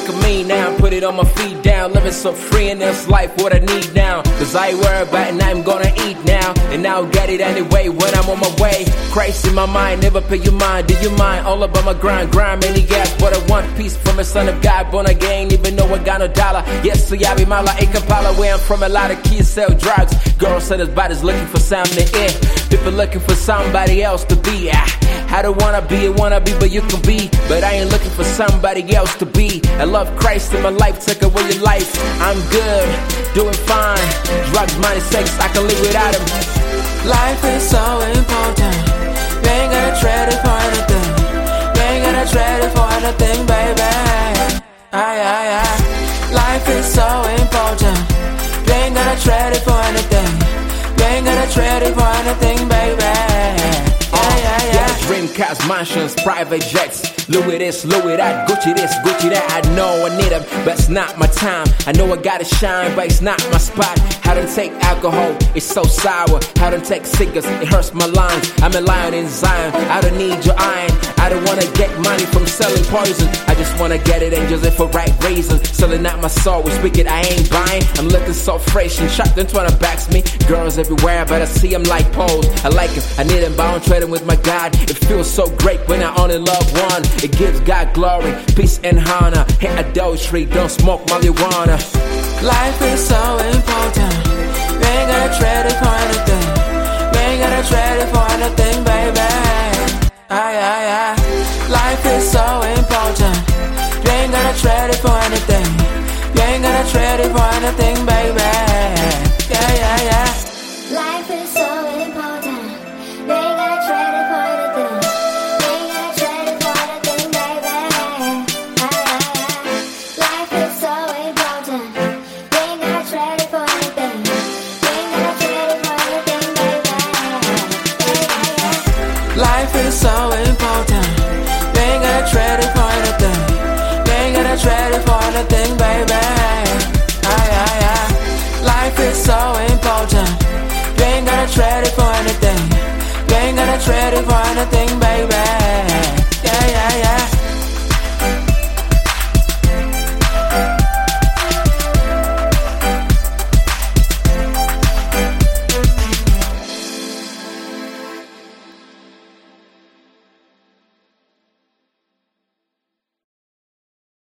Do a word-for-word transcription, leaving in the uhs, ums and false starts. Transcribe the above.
of me now, put it on my feet down. Living so free in this life, what I need now. Cause I ain't worried about it, I'm gonna eat now. And I'll get it anyway when I'm on my way. Christ in my mind, never pay your mind. Do you mind? All about my grind, grind many gas. But I want peace from a son of God, born again, even though I got no dollar. Yes, so yeah, be my like a Kampala, where I'm from. A lot of kids sell drugs. Girls and his body's looking for something to eat. People looking for somebody else to be. Ah, I don't wanna be, I wanna be, but you can be. But I ain't looking for somebody else to be. I love Christ in my life, take away your life. I'm good, doing fine. Drugs, money, sex, I can live without him. Life is so important. You ain't gotta trade it for anything. You ain't gotta trade it for anything, baby. Aye, aye, aye. Life is so important. You ain't gotta trade it for anything. You ain't gotta trade it for anything, baby. Yeah, yeah, yeah. Yeah, dream cars, mansions, private jets. Louis this, Louis that, Gucci this, Gucci that. I know I need them, but it's not my time. I know I gotta shine, but it's not my spot. I don't take alcohol, it's so sour. I don't take cigarettes, it hurts my lungs. I'm a lion in Zion, I don't need your iron. I don't wanna get money from selling poison. I just wanna get it and use it for right reasons. Selling out my soul, we speak it, I ain't buying. I'm looking so fresh and sharp, don't wanna backs me. Girls everywhere, but I see them like poles. I like them, I need them, but I'm trading with my God. It feels so great when I only love one. It gives God glory, peace and honor. Hit adultery, don't smoke marijuana. Life is so important. You ain't gotta trade it for anything. You ain't gotta trade it for anything, baby. Aye, aye, aye. Life is so important. You ain't gotta trade it for anything. You ain't gotta trade it for anything, baby. Yeah, yeah, yeah. Life is so important. You ain't gotta trade it for anything. You ain't gotta trade it for anything, baby. Aye, aye, aye. Life is so important. You ain't gotta trade it for anything. You ain't gotta trade it for anything, baby. Aye, aye, aye. Life is so important. You ain't gotta trade it for anything. You ain't gotta trade it for anything, baby. Aye, aye, aye. Life is so important. You ain't gotta trade it for anything. You ain't gotta trade it for anything,